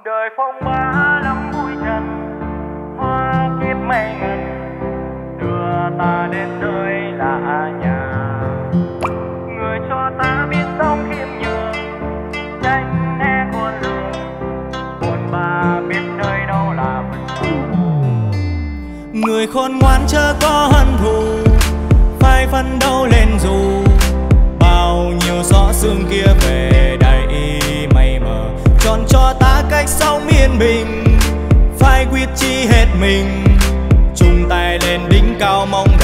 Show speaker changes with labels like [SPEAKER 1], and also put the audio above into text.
[SPEAKER 1] đời phong ba lắm vui trần, hoa kiếp mây ngần đưa ta đến nơi lạ nhà. Người cho ta biết sống khiêm nhường, tránh né con lường, buồn ba biết nơi đâu là vinh quang.
[SPEAKER 2] Người khôn ngoan chớ có hận thù, phải phấn đấu lên dù bao nhiêu gió sương kia về đầy mây mờ. Chọn cho ta cách sống yên bình, phải quyết chí hết mình, chung tay lên đỉnh cao mong